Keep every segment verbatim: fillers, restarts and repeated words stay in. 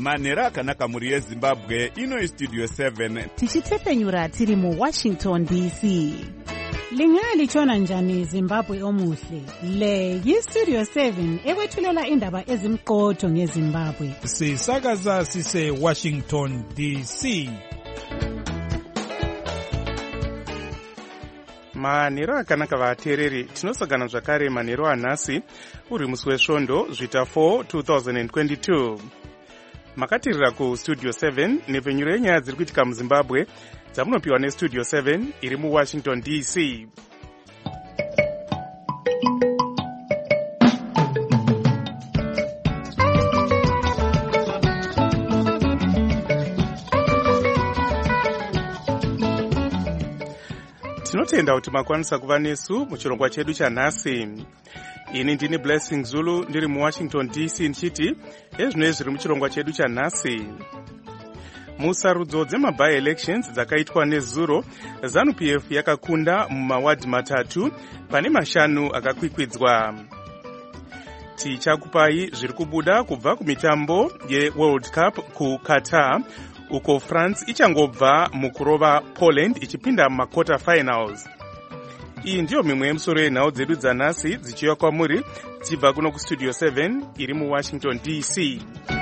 manhero akanaka mhuri yezimbabwe. Ino istudio seven tichitepenyura tiri muwashington D C. Lingalitshona njani Zimbabwe omuhle? Le yistudio seven ekwethulela indaba ezimqotho ngeZimbabwe. Sisakaza sise Washington D C. manhero akanaka vateereri, tinosangana zvakare manhero anhasi uri musi wesvondo zvita four two thousand twenty-two. Makatirira kustudio seven nepfenyuro yenyaya dziri kuitika muzimbabwe dzamunopiwa nestudio seven iri muwashington D C. tinotenda kuti makwanisa kuva nesu muchirongwa chedu chanhasi. Ini ndini Blessing Zulu ndiri muwashington D C ndichiti ezvino zviri muchirongwa chedu chanhasi. Musarudzo dzemaby elections dzakaitwa nezuro, ZANU P F yakakunda mumawadhi matatu pane mashanu akakwikwidzwa. Tichakupai zviri kubuda kubva kumitambo yeWorld Cup kuQatar, uko France ichangobva mukurova Poland ichipinda mumaquarter finals. Iyi ndiyo mimwe yemusoro yenhau dzedu dzanhasi dzichiuya kwamuri tichibva kuno kustudio seven iri muwashington D C.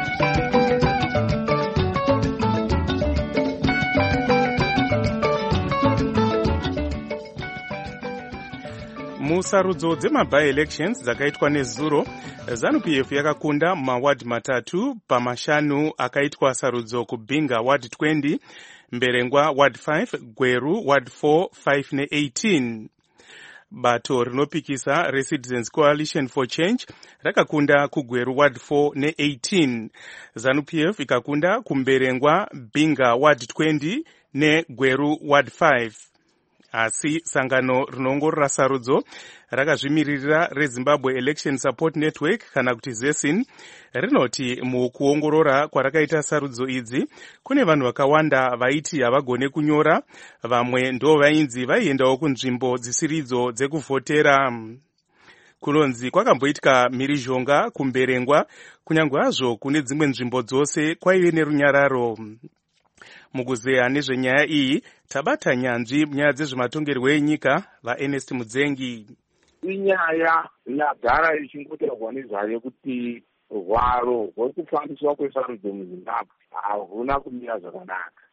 Musarudzo dzemaby elections dzakaitwa nezuro, ZANU P F yakakunda mumawadhi matatu pamashanu akaitwa sarudzo kubinga ward twenty, Mberengwa ward five, Gweru ward four, five ne eighteen. Bato rinopikisa reCitizens Coalition for Change rakakunda kuGweru ward four ne eighteen. ZANU P F ikakunda kuMberengwa Binga ward twenty ne Gweru ward five. Asi sangano rinongorora sarudzo rakazvimiririra reZimbabwe Election Support Network kana kuti ZESIN rinoti mukuongorora kwarakaita sarudzo idzi kune vanhu vakawanda vaiti havagone kunyora, vamwe ndo vainzi vaiendawo kunzvimbo dzisiridzo dzekuvhotera. Kunonzi kwakamboitika mhirizhonga kuMberengwa, kunyange hazvo kune dzimwe nzvimbo dzose kwaive nerunyararo. Mukuzeya nezvenyaya iyi tabata nyanzvi munyaya dzezvematongerwo enyika vaErnest Mudzengi. Inyaya yagara ichingotaurwa nezvayo kuti hwaro hwekufambiswa kwesarudzo muZimbabwe hahuna kumira zvakanaka.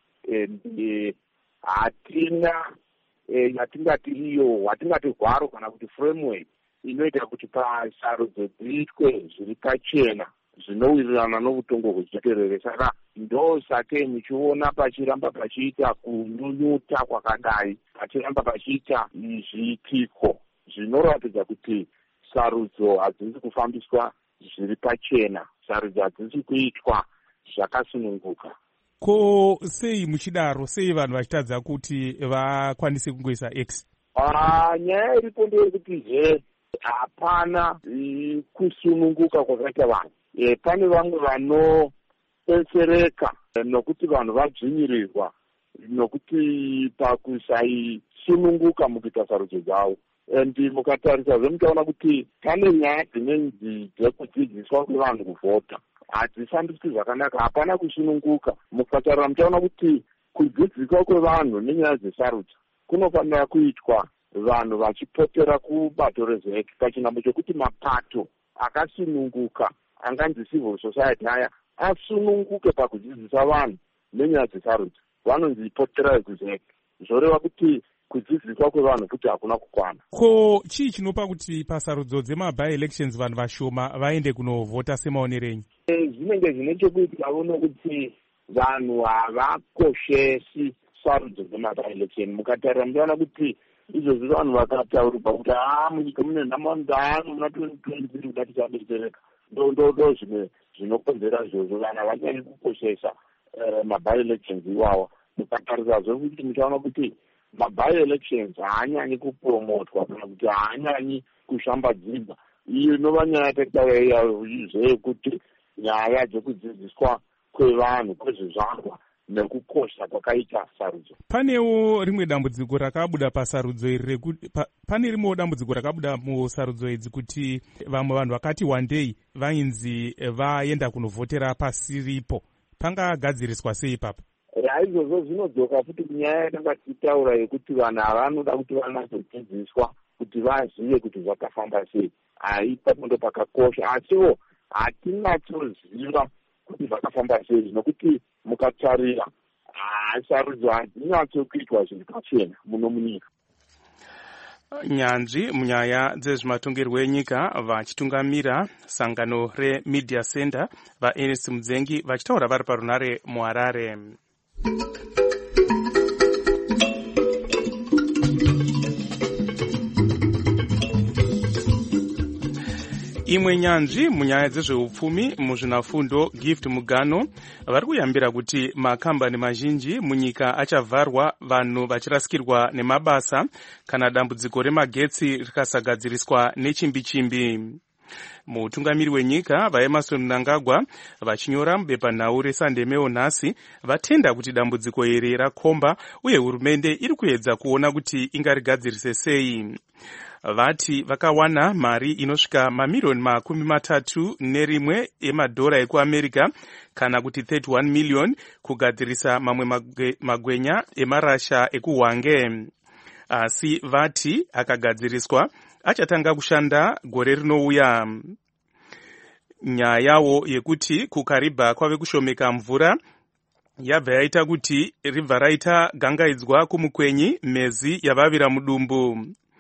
Hatina yatingati iyo watingati hwaro kana kuti framework inoita kuti pasarudzo dziitwe zviri pachena zvinowirirana nobutongo hwezviterere. Saka ndosake muchiona pachiramba pachiita kunyunyuta kwakadai, pachiramba pachiita zviitiko zvinoratidza kuti sarudzo hadzisi kufambiswa zviri pachena, sarudzo hadzisi kuitwa zvakasununguka. Ko sei muchidaro, sei vanhu vachitadza kuti vakwanise kungoisa X? Ah, nyaya iripo ndeyekuti he hapana kusununguka kwakaita vanhu. E, pane vamwe vanopensereka nokuti vanhu vadzvinyirirwa nokuti pakusaisununguka mukuita sarudzo dzavo. Endi mukatarisa zvemuchaona kuti pane nyaya dzinenzi dzekudzidziswa kwevanhu kuvhota hadzifambiswi zvakanaka, hapana kusununguka. Mukatarira muchaona kuti kudzidziswa kwevanhu nenyaya dzesarudzo kunofanira kuitwa vanhu vachipotera kubato rezvek pachinhambo chokuti mapato akasununguka anganzi civil society aya asununguke pakudzidzisa vanhu nenyaya dzesarudzo. Vanonzi potera kuzek, zvoreva kuti kudzidziswa kwevanhu kuti hakuna kukwana. Ko chii chinopa kuti pasarudzo dzemaby elections vanhu vashoma vaende kunovhota semaonerenyu? E, zvinenge zvine chekuita nokuti vanhu havakoshesi sarudzo dzemaby election. Mukatarira muchaona kuti izvozvi vanhu vakataurirwa kuti haa munyika mune nhamaundano muna twenty twenty-three kuda tichadetsereka. Ndo zvimwe zvinokonzera izvozvo, vanhu havanyanyi kukoshesa maby elections iwawa. Mukatarisa zvekuti muchaona kuti maby elections haanyanyi kupromotwa kana kuti haanyanyi kushambadzirwa. Iyo inova nyaya yataitaura zveyekuti nyaya dzekudzidziswa kwevanhu kwezvizvarwa nekukosha kwakaita sarudzo. Panewo rimwe dambudziko rakabuda pasarudzo iri rekuti pa, pane rimwe dambudziko rakabuda musarudzo idzi kuti vamwe vanhu vakati one day vainzi vaenda kunovhotera pasiripo. pangagadziriswa sei ipapo? Izvozvo zvinodzoka futi kunyaya yakanga tichitaura yekuti vanhu havanoda kuti vanatsodzidziswa kuti vazive kuti zvakafamba sei. Ipapo ndo pakakosha, asiwo hatinatsoziva kuti zvakafamba sei, zvinokuti mukatarira sarudzo hadzinatsokuitwa zvinhu zvakachena muno munyika. Nyanzvi munyaya dzezvematongero enyika vachitungamira sangano reMedia Center vaErnest Mudzengi vachitaura vari parunare muHarare. Imwe nyanzvi munyaya dzezveupfumi muzvinafundo Gift Mugano vari kuyambira kuti makambani mazhinji munyika achavharwa vanhu vachirasikirwa nemabasa kana dambudziko remagetsi rikasagadziriswa nechimbi-chimbi. Mutungamiri wenyika vaEmmerson Mnangagwa vachinyora mubepanhau reSunday Mail nhasi vatenda kuti dambudziko iri rakomba uye hurumende iri kuedza kuona kuti ingarigadzirise sei. Vati vakawana mari inosvika mamilioni makumi matatu nerimwe emadhora ekuAmerica kana kuti thirty one million kugadzirisa mamwe magwenya emarasha ekuHwange. Asi vati akagadziriswa achatanga kushanda gore rinouya. Nyaya yawo yekuti kuKariba kwave kushomeka mvura yabva yaita kuti ribva raita gangaidzwa kumukwenyi mezi yavavira mudumbu.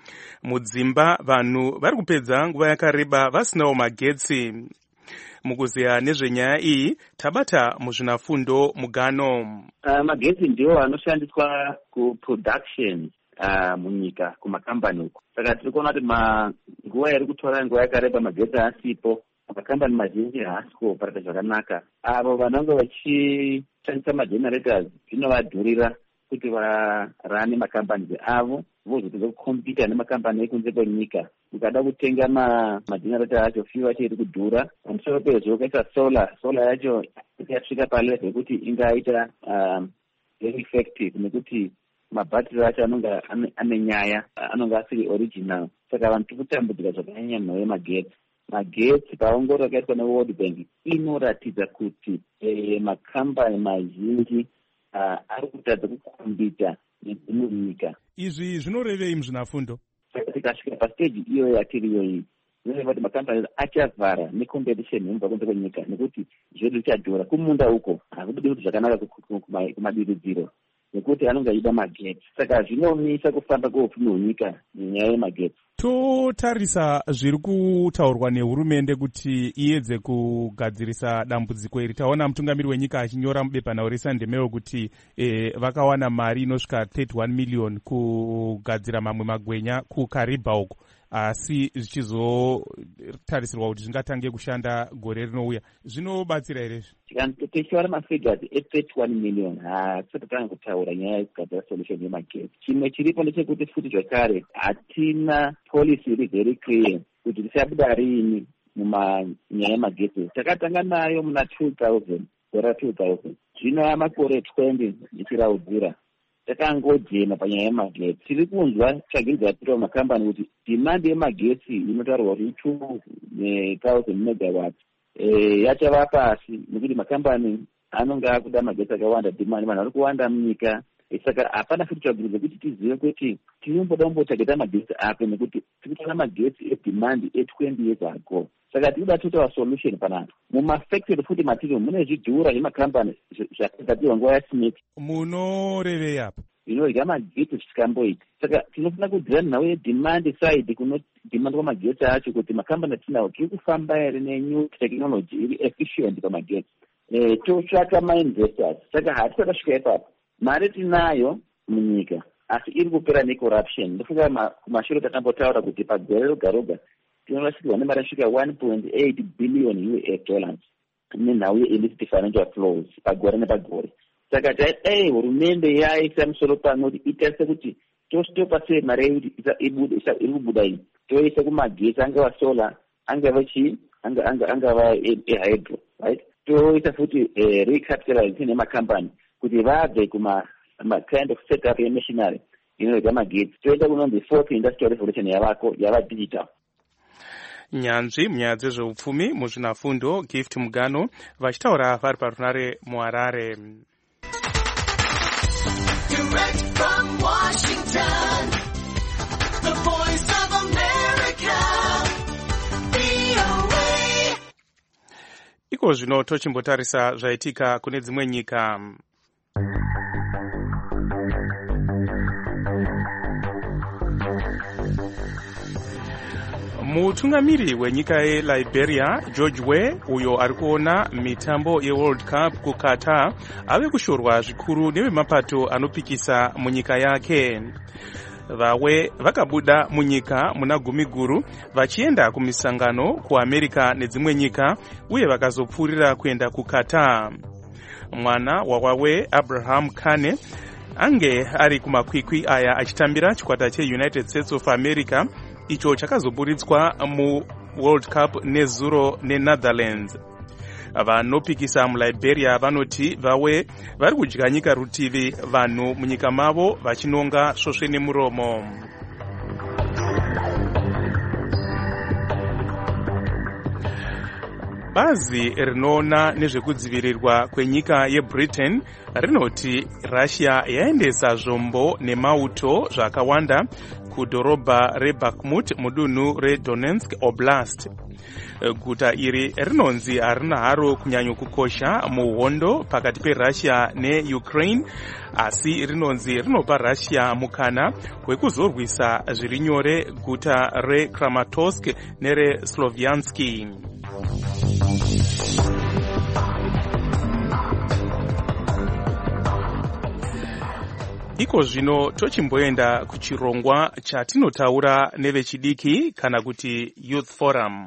Mudzimba vanhu vari kupedza nguva yakareba vasinawo magetsi. Mukuziya nezvenyaya iyi tabata muzvinafundo Mugano. Uh, magetsi ndiwo anoshandiswa kuproduction uh, munyika kumakambani uko. Saka tiri kuona kuti nguva iri kutora nguva yakareba magetsi asipo, makambani mazhinji haasi kuoperata zvakanaka. Avo vanenge vachishandisa magenerators zvinovadhurira kuti varane makambani avo vozopedza kukompita nemakambani ekunze kwenyika. Ukada kutenga magenerator acho fiwa acho iri kudhura. Pamusoro pezvo ukaisa solar, solar yacho ikasvika palevel yekuti ingaita um, very effective nekuti mabhatiri acho anonga ane nyaya, anonga asiri original. Saka vanhu tiri kutambudzika zvakanyanya mhau yemagetsi. Magetsi paongororo yakaitwa neWorld Bank inoratidza kuti eh, makambani mazhinji uh, ari kutadza kukombita nedzimwe nyika. Izvi zvinorevei muzvinafundo? Saka tikasvika pastage iyoyo yatiriyo iyi, zvinoreva kuti makambani achavhara necompetition inobva kunze kwenyika nekuti zvedu zvichadhura. Kumunda uko hakubudi kuti zvakanaka kumadiridziro nekuti anonga aida magetsi. Saka zvinomisa kufamba kweupfumi hwenyika nenyaya yemagetsi. Totarisa zviri kutaurwa nehurumende kuti iedze kugadzirisa dambudziko iri. Taona mutungamiri wenyika achinyora mubepanhau reSunday Mail kuti e, vakawana mari inosvika thirty one million kugadzira mamwe magwenya kuKariba uko, asi zvichizotarisirwa kuti zvingatange kushanda gore rinouya. Zvinobatsira here? Tichiwana mafigures e-thirty one million hatisati tatanga kutaura nyaya yekugadzira solution yemagetsi. Chimwe chiripo ndechekuti futi zvakare hatina policy iri very clear kuti tichabuda riini mumanyaya yemagetsi. Takatanga nayo muna two thousand, gore two thousand. Zvino makore twenty ichiraudzira. Takangojema panyaya yemagetsi. Tiri kunzwa tsvagidzo yatiriwa makambani kuti demand yemagetsi inotaurwa kuti two thousand megawatts eh yachava pasi nekuti makambani anonga akuda magetsi akawanda, demand vanhu vari kuwanda munyika. Saka hapana futi tsvagidzo kuti tizive kuti tinomboda kumbotsvageta magetsi apo nekuti tikutora magetsi edemand e-twenty years ago. Saka tinoda totaura solution panapa. Mumafactory futi matiriyo mune zvidhura zvemakambani zvakagadzirwa nguva yaSmith. Munorevei apa? Inorya magetsi zvisingamboiti. Saka tinofana kudzira nhau yedemand side kunodimandwa magetsi acho kuti makambani atinawo tiri kufamba here nenew technology iri efficient pamagetsi. Eh, totsvaka mainvestors. Saka hatisati tasvika ipapo. Mari tinayo munyika asi iri kupera necorruption. Ndofunga kumashure takambotaura kuti pagore roga roga tinorashikirwa nemari yasvika one point eight billion U S dollars nenhau ye-illicit financial flows pagore nepagore. Saka dai hurumende yaisa musoro pamwe kuti itarise kuti tostopa sei mari yekuti iri kubuda iyi, toisa kumagetsi angava solar, angava chii, angava ehydro, right? Toisa futi recapitalization yemakambani kuti vabve kuma kind of setup yemachinery inoita magetsi. Toita kunonzi fourth industrial revolution yavako yava digital. nyanzvi munyaya dzezveupfumi muzvinafundo Gift Mugano vachitaura vari parunare muHarare. Direct from Washington, the voice of America, V O A. Iko zvino tochimbotarisa zvaitika kune dzimwe nyika. Mutungamiri wenyika yeLiberia George Weah uyo ari kuona mitambo yeWorld Cup kuKatar ave kushorwa zvikuru nevemapato anopikisa munyika yake. Vawe vakabuda munyika muna gumi guru vachienda kumisangano kuAmerica nedzimwe nyika uye vakazopfurira kuenda kuKatar. Mwana waWawe Abraham Kane ange ari kumakwikwi aya achitambira chikwata cheUnited States of America icho chakazoburitswa mu World Cup nezuro neNetherlands. Vanopikisa muLiberia vanoti vawe vari kudya nyika rutivi vanhu munyika mavo vachinonga svosve nemuromo. Bazi rinoona nezvekudzivirirwa kwenyika yeBritain rinoti Russia yaendesa zvombo nemauto zvakawanda kudhorobha reBakhmut mudunhu reDonetsk Oblast. Guta iri rinonzi harina haro kunyanyokukosha muhondo pakati peRussia neUkraine, asi rinonzi rinopa Russia mukana wekuzorwisa zviri nyore guta reKramatorsk nereSlovyansk. Iko zvino tochimboenda kuchirongwa chatinotaura nevechidiki kana kuti Youth Forum.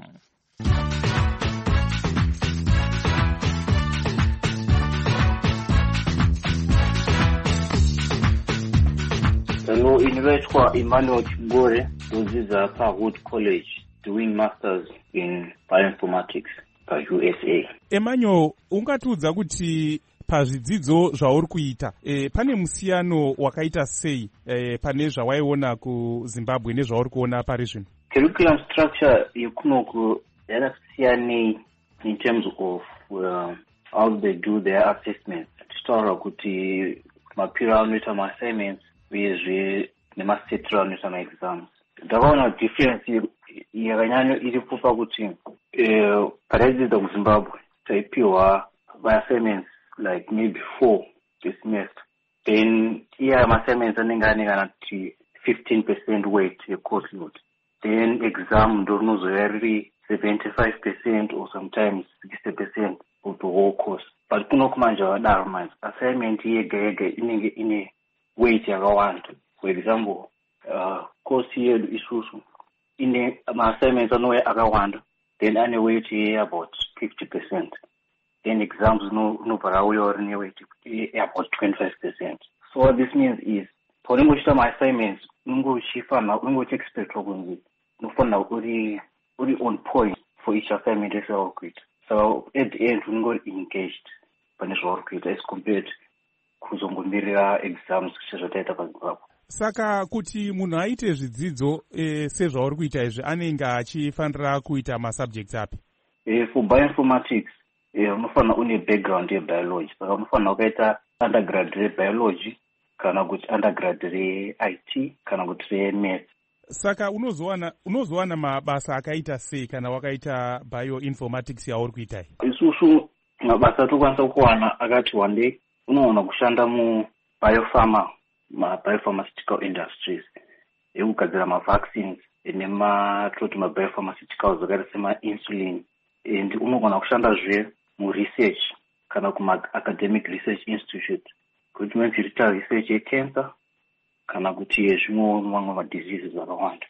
Hello, inoitwa Emmanuel Chigore, ndodzidza paHood College doing masters in bioinformatics paU S A. Emmanuel, ungatiudza kuti pazvidzidzo zvauri kuita e, pane musiyano wakaita sei e, pane zvawaiona kuZimbabwe nezvauri kuona pari zvino? Curriculum structure yekunoku yakasiyanei in terms of uh, how they do their assessments. Tichitaura kuti mapiro anoita ma-assignments uyezve nemasetro anoita ma-exams. Ndakaona difference yakanyanyo iripo pakuti uh, paraidzidza kuZimbabwe taipiwa ma-assignments like maybe four this semester. Then here my assignments anenge ane kana kuti fifteen percent weight ye-course load. Then exam ndo rinozoya riri seventy-five percent or sometimes sixty percent of the whole course. But kuno kumanja wadaro manje assignment yega yega inenge ine weight yakawanda. For example, uh, course yedu isusu ine ma-assignments anouya akawanda, then ane weight ye about fifty percent. Then exams no no parauya weight about twenty-five percent. So what this means is for ungochita my assignments ungochifana ungochexpect kunzi unofana uri uri on point for each assignment esauri. So at the end ungo engaged pane zvauri kuita as compared kuzongomirira exams sezvataita paZimbabwe. Saka kuti munhu aite zvidzidzo e, sezvauri kuita izvi anenge achifanira kuita masubjects api? E, for bioinformatics Eh, unofana une background yebiology. Saka unofana ukaita undergrad rebiology kana kuti undergrad re-I T kana kuti re-maths. Saka unozowana unozowana mabasa akaita sei kana wakaita bioinformatics yauri kuita? Isusu mabasa tokwanisa kuwana akati one day unoona kushanda mu biopharma ma biopharmaceutical industries ekugadzira ma-vaccines nema toti ma-biopharmaceuticals zvakaita sema-insulin, and unogona kushanda zve mu-research kana kuma-academic research institute kuti mechirita research yecancer kana kuti yezvimwe mamwe madiseases akawanda.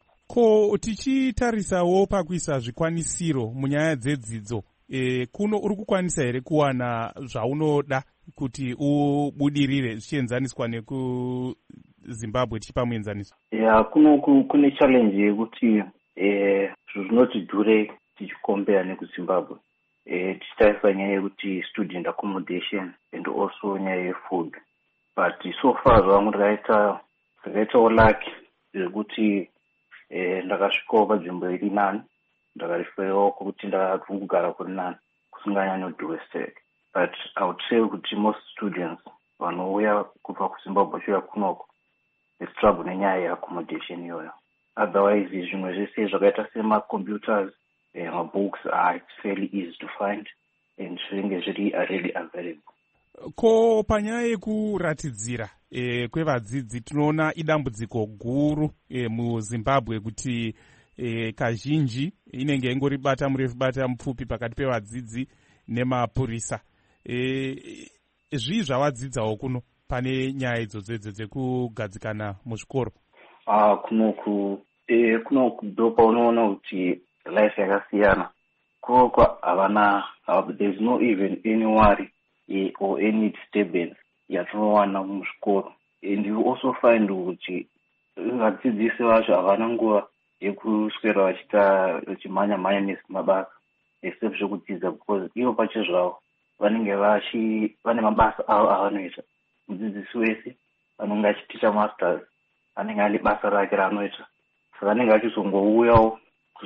Ko tichitarisawo pakuisa zvikwanisiro munyaya dzedzidzo, e, kuno uri kukwanisa here kuwana zvaunoda kuti ubudirire zvichienzaniswa nekuZimbabwe tichipamuenzaniso? Ya, kuno kune challenge yekuti eh zvinoti dhure tichikombea nekuZimbabwe. Eh tichitarisa nyaya yekuti student accommodation and also nyaya yefood. But so far zvangu ndakaita ndakaita luck yekuti eh ndakasvikawo panzvimbo iri nani ndakariferawo kuti ndakugara kuri nani kusinganyanyodhureseke. But I would say kuti most students vanouya kubva kuZimbabwe shuya kunoko struggle nenyaya yeaccommodation iyoyo. Otherwise zvimwe zvese zvakaita semacomputers, eh, mabooks are it's fairly easy to find and zvinenge zviri really available. Ko panyaya yekuratidzira e, kwevadzidzi tinoona idambudziko guru e, muZimbabwe kuti e, kazhinji inenge ingori bata murefu bata mupfupi pakati pevadzidzi nemapurisa. E, zvii zvawadzidzawo kuno pane nyaya idzodzo dzekugadzikana muzvikoro? Ah, kunoku eh, kunoku ndo paunoona kuti life yakasiyana. Kunoko havana, there's no even any worry eh, or any disturbance yatinowana muzvikoro. And you also find kuti vadzidzisi vacho havana nguva yekuswera vachita vachimhanya mhanya nezvimabasa except zvekudzidza, because ivo pacho zvavo vanenge vachi vane mabasa avo avanoita. Mudzidzisi wese anenge achiticha masters anenge ane basa rake raanoita, saka anenge achizongouyawo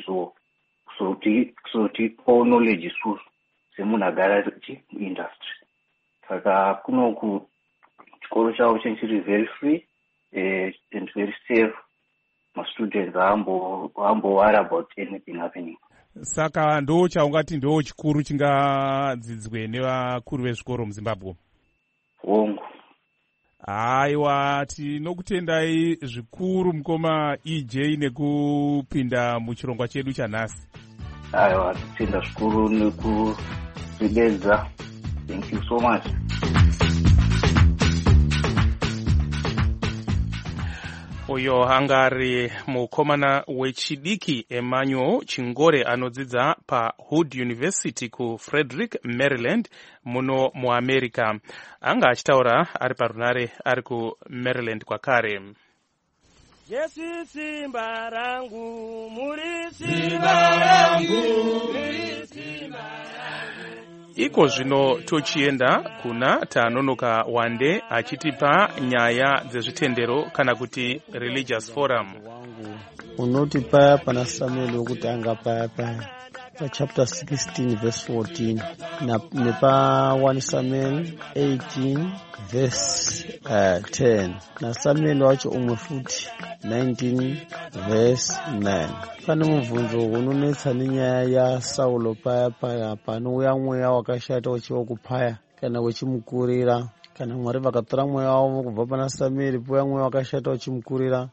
kuzotipawo knowledge isusu semunhu agara muindustry. Saka kunoku chikoro chavo chiri very free eh, and very safe. Mastudents hambo hambo worry about anything happening. Saka ndo chaungati ndo chikuru chingadzidzwe nevakuru vezvikoro muZimbabwe? Hongu. Aiwa, tinokutendai zvikuru mukoma E J nekupinda muchirongwa chedu chanhasi. Aiwa, tinotenda zvikuru nekuzvidedza. Thank you so much. Uyo hangari mukomana wechidiki Emmanuel Chingore anodzidza paHood University ku Frederick, Maryland muno muAmerica. Anga achitaura ari parunare ari ku Maryland kwakare. Yesu simba rangu, muri simba rangu, muri simba rangu. Iko zvino tochienda kuna Tanonoka Wande achitipa nyaya dzezvitendero kana kuti religious forum. Unoti paya pana Samuel wokuti anga paya paya pa chapter sixteen verse fourteen na nepa one Samuel eighteen verse uh, ten na Samuel wacho umwe futi nineteen verse nine. Pane mubvunzo unonetsa nenyaya ya Saulo paya paya panouya mweya wakashata uchiva kupaya kana uchimukurira, kana Mwari vakatora mweya wavo kubva pana Samuel pouya mweya wakashata uchimukurira.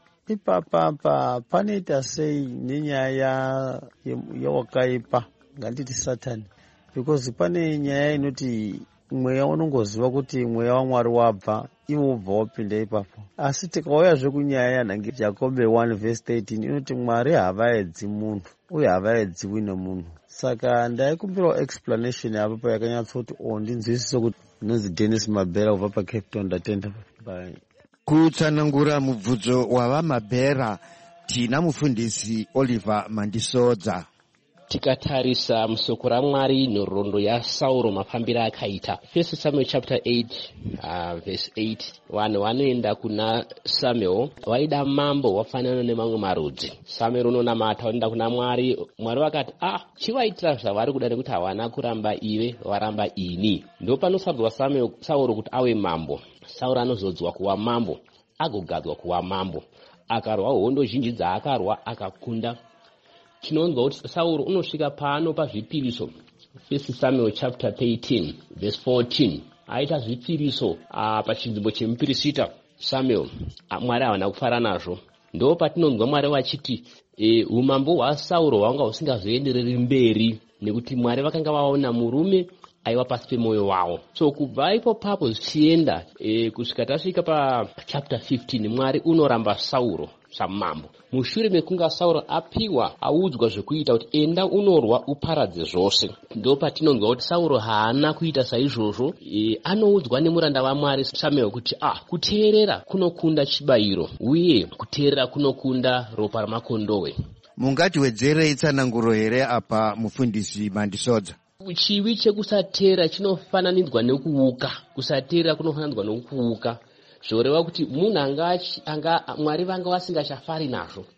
Ipapapa panoita sei nenyaya yawakaipa, nganditi Satani? Because pane nyaya inoti mweya unongoziva kuti mweya waMwari wabva, iwo ubva wapinda ipapo. Asi tikauyazve kunyaya yanhange Jacobe one verse thirteen inoti Mwari havaedzi munhu uye havaedziwi nemunhu. Saka ndaikumbirawo explanation apo payakanyatsoti o ndinzwisise kuti nonzi Dennis Mabera kubva paCape Town. Ndatenda. Bye. Kutsanangura mubvudzo wavamabhera tina mufundisi Oliver Mandisodza. Tikatarisa musoko raMwari nhoroondo yaSauro mafambiro akaita. First Samuel chapter eight uh, verse eight. Vanhu vanoenda kuna Samuel vaida mambo wafanana nemamwe marudzi. Samuel unonamata vaenda kuna Mwari. Mwari vakati ah chivaitira zvavari kuda nekuti havana kuramba ive varamba ini. Ndo panosadzwa Samuel Sauro kuti ave mambo. Sauro anozodzwa kuva mambo agogadzwa kuva mambo. Akarwa hondo zhinji dzaakarwa akakunda. Tinonzwa kuti Sauro unosvika pano pazvipiriso. First Samuel chapter eighteen verse fourteen. Aita zvipiriso uh, pachinzvimbo chemupirisita Samuel. Uh, Mwari havana kufara nazvo. Ndo patinonzwa Mwari vachiti e, umambo hwaSauro hwanga husingazoendereri mberi nekuti Mwari vakanga vaona murume aiva pasi pemwoyo wavo. So kubva ipo papo zvichienda e, kusvika tasvika pa chapter fifteen Mwari unoramba Sauro samambo. Mushure mekunga Sauro apiwa audzwa zvekuita kuti enda unorwa uparadze zvose. Ndo patinonzwa kuti Sauro haana kuita saizvozvo. E, anoudzwa nemuranda waMwari Samuel kuti ah kuteerera kunokunda chibayiro uye kuteerera kunokunda ropa ramakondowe. Mungatiwedzere tsananguro here apa mufundisi Mandisodza? Chivi chekusateera chinofananidzwa nekuuka. Kusateera kunofananidzwa nokuuka. Zvoreva kuti munhu anga anga Mwari vanga vasingachafari nazvo.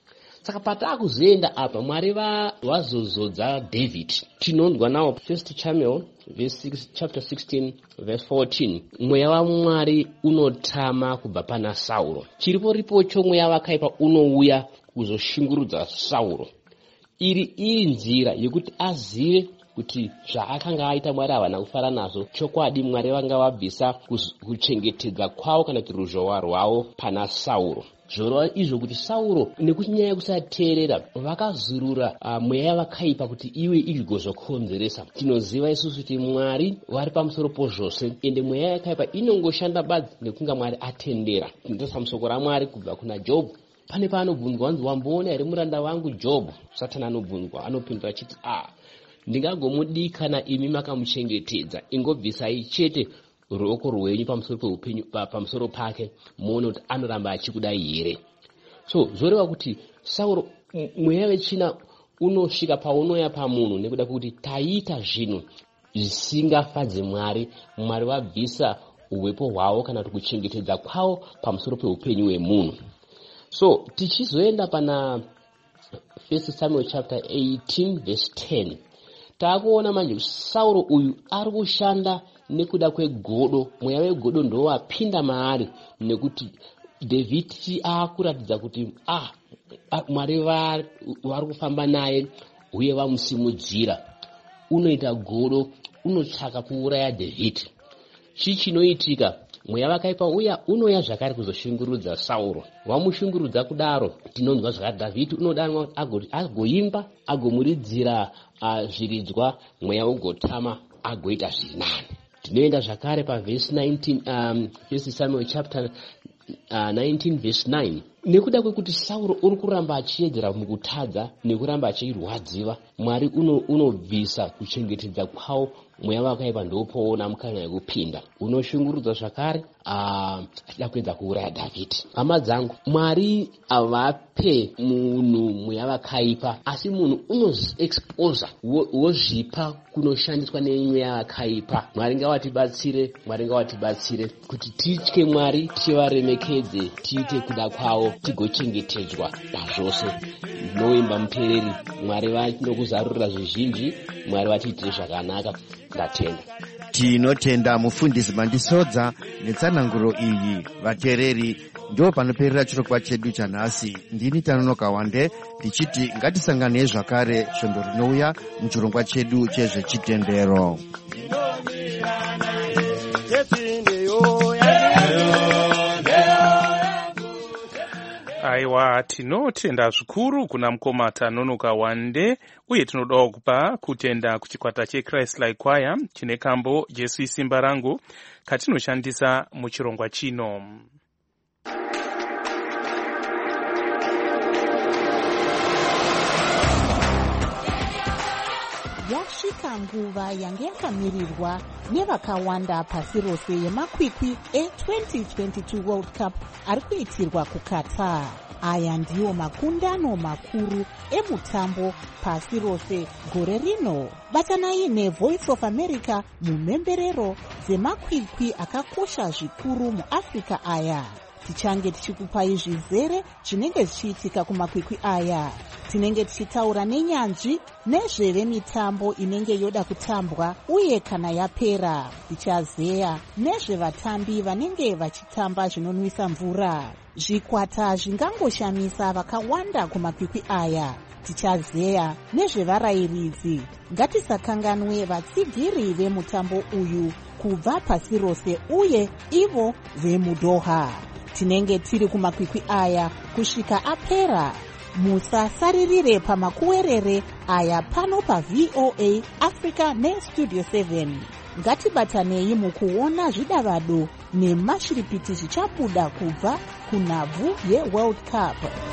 saka patakuzoenda apa mwari vazozodza David tinondwa nawo first Samuel verse six, chapter sixteen verse fourteen mweya waMwari unotama kubva pana Sauro chiripo ripocho mweya wakaipa unouya kuzoshungurudza Sauro iri iri nzira yekuti azive kuti zvaakanga aita Mwari havana kufara nazvo chokwadi Mwari vanga vabvisa kuchengetedza kwavo kana kuti ruzhowa rwavo pana Sauro zvorova izvo kuti Sauro nekunyaya kusateerera vakazurura uh, mweya vakaipa kuti iwe igozokonzeresa tinoziva isusu kuti Mwari vari pamusoro pozvose ende mweya yakaipa inongoshanda badzi nekunga Mwari atendera tinotarisa musoko raMwari kubva kuna Job pane paanobvunzwa wanzi wamboona here muranda wangu Job Satani anobvunzwa anopindura achiti ah ndingagomudikana imi makamuchengetedza ingobvisai chete ruoko rwenyu pamusoro peupenyu pamusoro pake muone kuti anoramba achikudai here so zoreva kuti Sauro mweya wechina unosvika paunoya pamunhu nekuda kuti taita zvinhu zvisingafadze Mwari Mwari wabvisa uwepo hwavo kana kuti kuchengetedza kwavo pamusoro peupenyu hwemunhu so tichizoenda pana first Samuel chapter eighteen verse ten takuona manje Sauro uyu ari kushanda nekuda kwegodo mweya wegodo ndo wapinda maari nekuti David akuratidza kuti ah Mwari vari kufamba naye uye vamusimudzira unoita godo unotsvaka kuuraya David chii chinoitika mweya wakaipa uya unoya zvakare kuzoshungurudza Sauro wamushungurudza kudaro tinonzwa zvakati David unodanwa agoimba agomuridzira uh, zviridzwa mweya ugotama agoita zviri nani tinoenda zvakare pavhesi nineteen um, first Samuel chapter uh, nineteen verse nine nekuda kwekuti Sauro uri kuramba achiedzera mukutadza nekuramba achirwadziwa Mwari unobvisa uno kuchengetedza kwawo mweya wakaipa ndopoona mukana yekupinda unoshungurudza zvakare achida kuedza kuuraya David hama dzangu Mwari avape munhu mweya wakaipa asi munhu unoexposa wozvipa kunoshandiswa nemweya wakaipa Mwari ngawatibatsire Mwari ngawatibatsire kuti titye Mwari tivaremekedze tiite kuda kwawo tigochengetedzwa pazvose noimba mupereri Mwari vanokuzarurira zvizhinji Mwari vatiitire zvakanaka ndatenda tinotenda mufundisi Mandisodza netsananguro iyi vateereri ndo panoperera chirongwa chedu chanhasi ndini Tanonoka Wande tichiti ngatisanganei zvakare svondo rinouya muchirongwa chedu chezvechitendero aiwa tinotenda zvikuru kuna mukoma Tanonoka Wande uye tinodawo kupa kutenda kuchikwata cheChrist-like Choir chine kambo Jesu isimba rangu katinoshandisa muchirongwa chino. Yasvika nguva yange yakamirirwa nevakawanda pasi rose yemakwikwi e-twenty twenty-two World Cup ari kuitirwa kuQatar. Aya ndiwo makundano makuru emutambo pasi rose gore rino. Batanai neVoice of America mumhemberero dzemakwikwi akakosha zvikuru muAfrica aya. Tichange tichikupai zvizere zvinenge zvichiitika kumakwikwi aya. Tinenge tichitaura nenyanzvi nezvevemitambo inenge yoda kutambwa uye kana yapera. Tichazeya nezvevatambi vanenge vachitamba zvinonwisa mvura. Zvikwata zvingangoshamisa vakawanda kumakwikwi aya. Tichazeya nezvevarayiridzi. Ngatisakanganwe vatsigiri vemutambo uyu kubva pasi rose uye ivo vemuDoha. Tinenge tiri kumakwikwi aya kusvika apera. Musasaririre pamakuwerere aya pano paV O A Africa neStudio seven. Ngatibatanei mukuona zvidavado nemashiripiti zvichabuda kubva kunhabvu yeWorld Cup.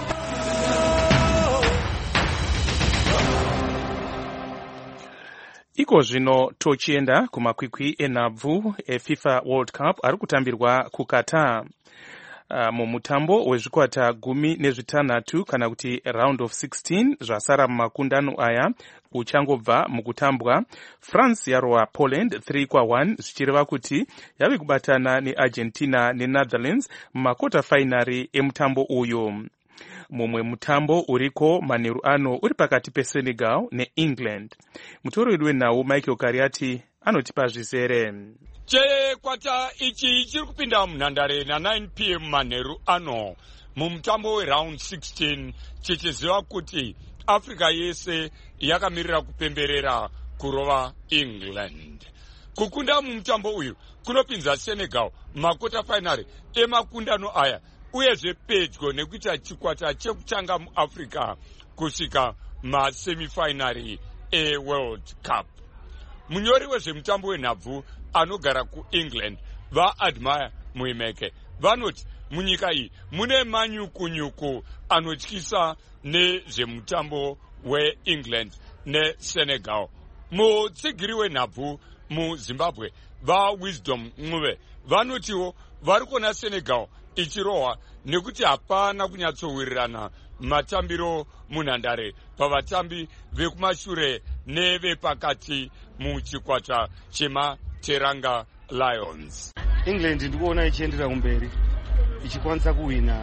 Iko zvino tochienda kumakwikwi enhabvu eFIFA World Cup ari kutambirwa kuQatar. Uh, mumutambo wezvikwata gumi nezvitanhatu kana kuti round of sixteen zvasara mumakundano aya uchangobva mukutambwa France yarova Poland three kwa one zvichireva kuti yave kubatana neArgentina neNetherlands mumakota finari emutambo uyu. mumwe mutambo uriko manheru ano uri pakati pesenegal neengland. mutori wedu wenhau michael kariati anotipa zvizere. chekwata ichi chiri kupinda munhandare na9 p m manheru ano mumutambo weround sixteen chichiziva kuti africa yese yakamirira kupemberera kurova england. kukunda mumutambo uyu kunopinza senegal makota finary emakundano aya uyezve pedyo nekuita chikwata chekutanga muafrica kusvika masemifinary eworld cup. munyori wezvemutambo wenhabvu anogara kuengland vaadmire muimeke vanoti munyika iyi mune manyukunyuku anotyisa nezvemutambo weengland nesenegal. mutsigiri wenhabvu muzimbabwe vawisdom mvuve vanotiwo vari kuona senegal ichirohwa nekuti hapana kunyatsowirirana matambiro munhandare pavatambi vekumashure nevepakati muchikwata chemateranga lions. england ndikuona ichiendera kumberi ichikwanisa kuwina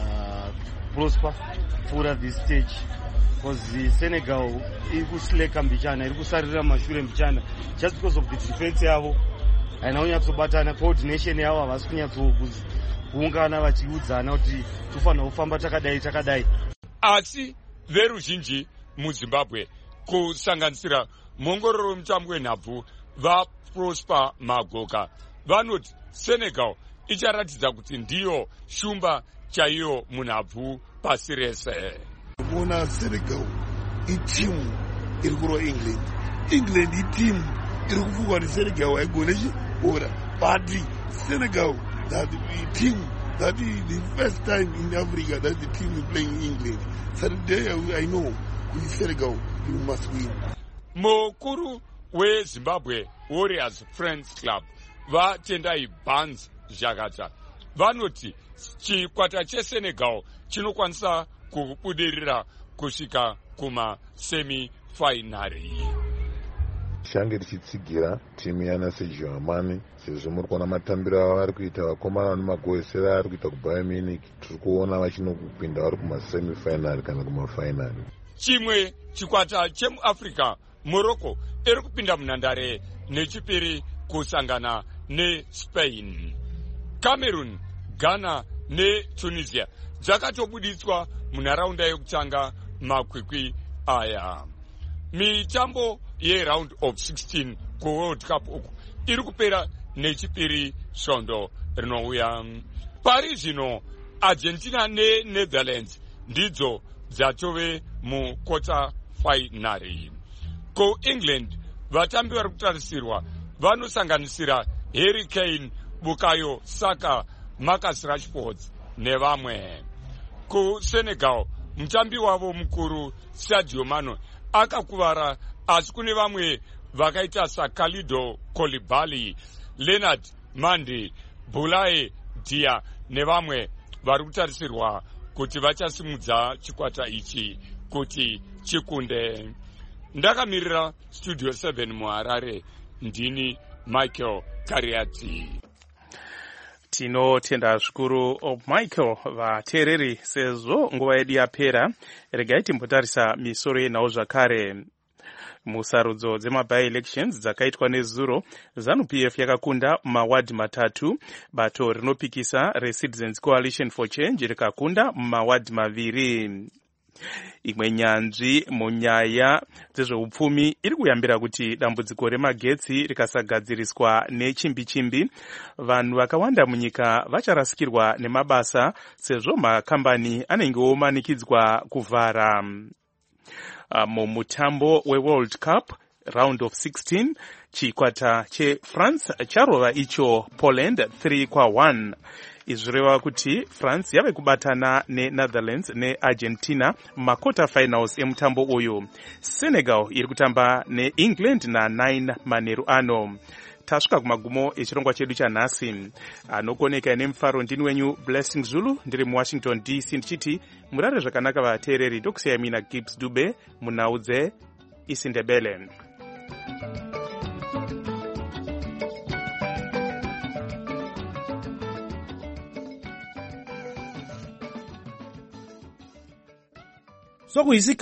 prosper pfuura this stage because senegal iri kusleka mbichana, iri kusarira mashure mbichana just because of the defense yavo haina kunyatsobatana, coordination yavo havasi kunyatsokuungana vachiudzana kuti tofanira kufamba takadai takadai. asi veruzhinji muzimbabwe kusanganisira mongororo wemutambo wenhabvu vaprosper magoka vanoti senegal icharatidza kuti ndiyo shumba chaiyo munhabvu pasi rese. kuona senegal itimu iri kurwa england, england itimu iri kufugwa nesenegal haigone chibhora, but senegal that team that is the first time in africa that the team is playing england. Saturday I know with senegal you must win. mukuru wezimbabwe warriors friends club vatendai Barnes Zhakata vanoti chikwata chesenegal chinokwanisa kubudirira kusvika kumasemifinary. change tichitsigira timu yana Sergio Amani sezvo muri kuona matambiro avo vari kuita, vakomana nemagoesera ari kuita kubayern munich, tiri kuona vachinokupinda vari kumasemifinary kana kumafinary. chimwe chikwata chemuafrica morocco iri kupinda munhandare nechipiri kusangana nespain. cameroon, ghana netunisia dzakatobuditswa munharaunda yekutanga makwikwi aya. mitambo yeround of sixteen kuworld cup uku iri kupera nechipiri svondo rinouya. pari zvino argentina nenetherlands ndidzo dzatove mukota finary. kuengland vatambi vari kutarisirwa vanosanganisira Harry Kane, Bukayo Saka, Marcus Rashford nevamwe. kusenegal mutambi wavo mukuru Sadio Mane akakuvara, asi kune vamwe vakaita saKalido Koulibaly, Leonard Mandi, Boulaye Dia nevamwe vari kutarisirwa kuti vachasimudza chikwata ichi kuti chikunde. ndakamirira studio seven muharare, ndini Michael Kariati. tinotenda zvikuru Michael. vateereri, sezvo nguva yedu yapera, regai timbotarisa misoro yenhau zvakare. musarudzo dzemaby elections dzakaitwa nezuro, ZANU P F yakakunda mumawadhi matatu, bato rinopikisa reCitizens Coalition for Change rikakunda mumawadhi maviri. imwe nyanzvi munyaya dzezveupfumi iri kuyambira kuti dambudziko remagetsi rikasagadziriswa nechimbi-chimbi, vanhu vakawanda munyika vacharasikirwa nemabasa sezvo makambani anenge omanikidzwa kuvhara. mumutambo weworld cup round of sixteen chikwata chefrance charova icho Poland three kwa one. izvi zvireva kuti France yave kubatana neNetherlands neArgentina makota finals emutambo uyu. Senegal iri kutamba neEngland na nine manheru ano. tasvika kumagumo echirongwa chedu chanhasi. anokoneka nemufaro ndini wenyu Blessing Zulu, ndiri muWashington D C ndichiti murare zvakanaka vateereri. ndokusiyai mina Gibbs Dube munhau dzeIsindebele. sokuyisikhathi